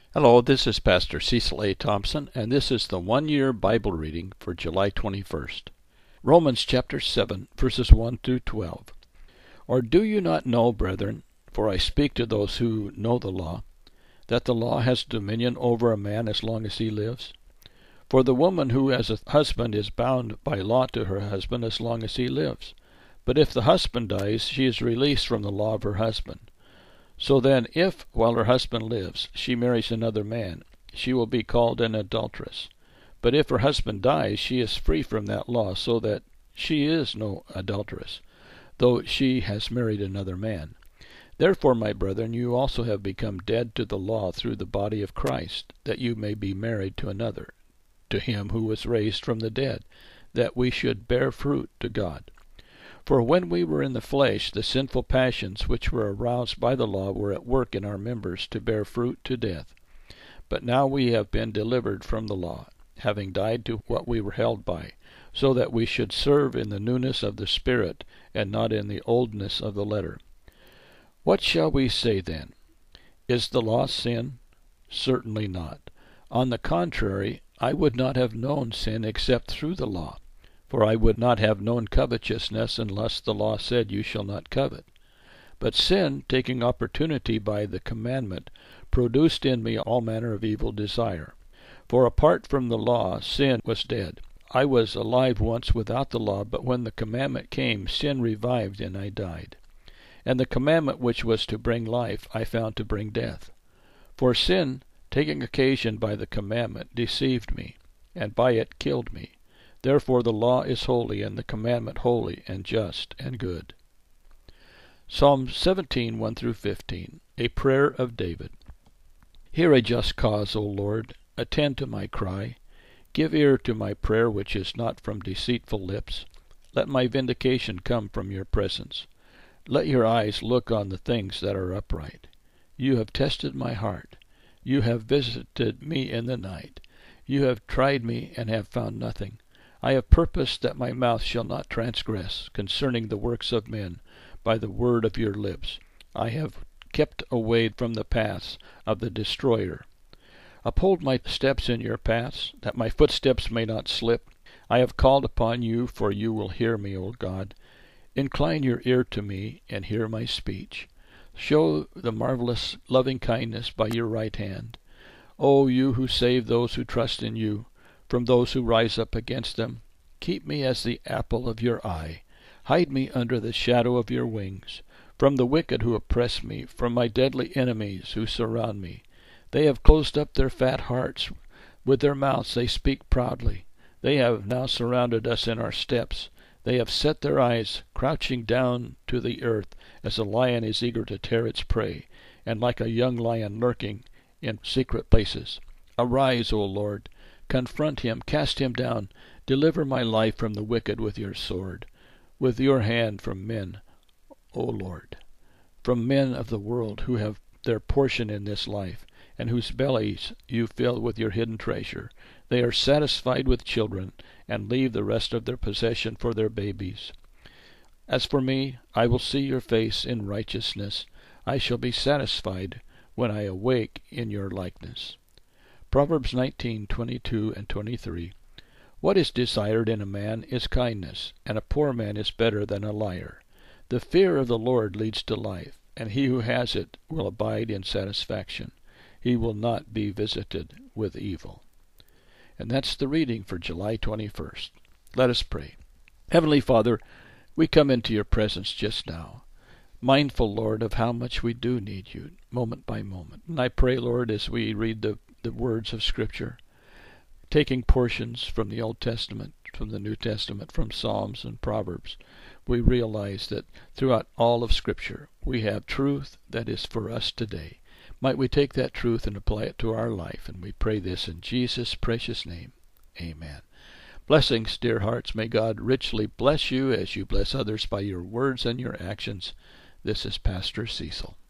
Hello, this is Pastor Cecil A. Thompson, and this is the one-year Bible reading for July 21st. Romans chapter 7, verses 1 through 12. Or do you not know, brethren, for I speak to those who know the law, that the law has dominion over a man as long as he lives? For the woman who has a husband is bound by law to her husband as long as he lives. But if the husband dies, she is released from the law of her husband. So then, if, while her husband lives, she marries another man, she will be called an adulteress. But if her husband dies, she is free from that law, so that she is no adulteress, though she has married another man. Therefore, my brethren, you also have become dead to the law through the body of Christ, that you may be married to another, to him who was raised from the dead, that we should bear fruit to God. For when we were in the flesh, the sinful passions which were aroused by the law were at work in our members to bear fruit to death. But now we have been delivered from the law, having died to what we were held by, so that we should serve in the newness of the Spirit, and not in the oldness of the letter. What shall we say then? Is the law sin? Certainly not. On the contrary, I would not have known sin except through the law. For I would not have known covetousness unless the law said, You shall not covet. But sin, taking opportunity by the commandment, produced in me all manner of evil desire. For apart from the law, sin was dead. I was alive once without the law, but when the commandment came, sin revived, and I died. And the commandment which was to bring life, I found to bring death. For sin, taking occasion by the commandment, deceived me, and by it killed me. Therefore the law is holy, and the commandment holy, and just, and good. Psalm 17, 1 through 15, a prayer of David. Hear a just cause, O Lord. Attend to my cry. Give ear to my prayer, which is not from deceitful lips. Let my vindication come from your presence. Let your eyes look on the things that are upright. You have tested my heart. You have visited me in the night. You have tried me, and have found nothing. I have purposed that my mouth shall not transgress concerning the works of men by the word of your lips. I have kept away from the paths of the destroyer. Uphold my steps in your paths, that my footsteps may not slip. I have called upon you, for you will hear me, O God. Incline your ear to me, and hear my speech. Show the marvelous loving kindness by your right hand. O you who save those who trust in you, from those who rise up against them. Keep me as the apple of your eye. Hide me under the shadow of your wings. From the wicked who oppress me, from my deadly enemies who surround me. They have closed up their fat hearts. With their mouths they speak proudly. They have now surrounded us in our steps. They have set their eyes, crouching down to the earth, as a lion is eager to tear its prey, and like a young lion lurking in secret places. Arise, O Lord. Confront him, cast him down. Deliver my life from the wicked with your sword, with your hand from men, O Lord, from men of the world who have their portion in this life, and whose bellies you fill with your hidden treasure. They are satisfied with children, and leave the rest of their possession for their babies. As for me, I will see your face in righteousness. I shall be satisfied when I awake in your likeness. Proverbs 19:22 and 23. What is desired in a man is kindness, and a poor man is better than a liar. The fear of the Lord leads to life, and he who has it will abide in satisfaction. He will not be visited with evil. And that's the reading for July 21st. Let us pray. Heavenly Father, we come into your presence just now, mindful, Lord, of how much we do need you, moment by moment. And I pray, Lord, as we read the words of Scripture, taking portions from the Old Testament, from the New Testament, from Psalms and Proverbs, we realize that throughout all of Scripture we have truth that is for us today. Might we take that truth and apply it to our life, and we pray this in Jesus' precious name. Amen. Blessings, dear hearts. May God richly bless you as you bless others by your words and your actions. This is Pastor Cecil.